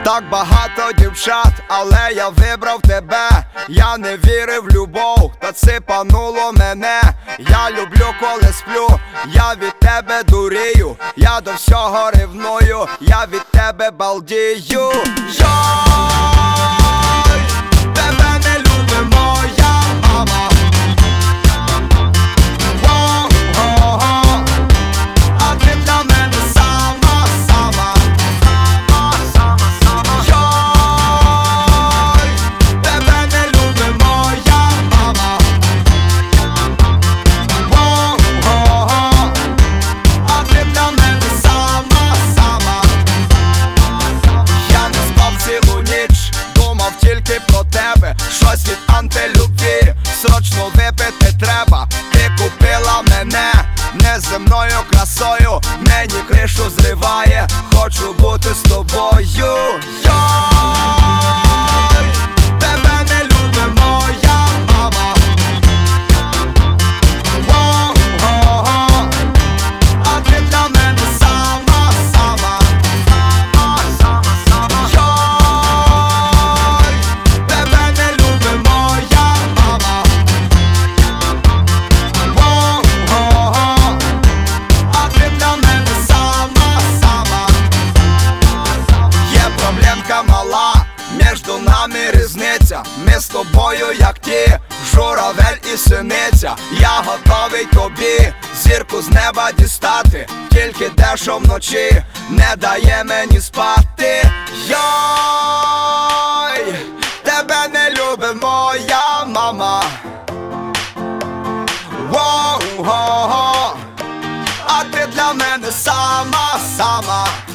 Так багато дівчат, але я вибрав тебе. Я не вірив в любов, та сипануло мене. Я люблю, коли сплю, я від тебе дурію. Я до всього ревную, я від тебе балдію. Йой, тебе не любить моя мама. А ти для мене сама. Тільки про тебе, щось від антилюбві срочно випити треба. Ти купила мене неземною красою, мені кришу зриває, хочу бути з тобою. Йой, тебе не любить моя мама. А ти для мене сама. Мала, между нами різниця. Ми з тобою як ті, журавель і синиця. Я готовий тобі зірку з неба дістати, тільки те, що вночі не дає мені спати. Йой, тебе не любить моя мама. Воу-го-го, а ти для мене сама.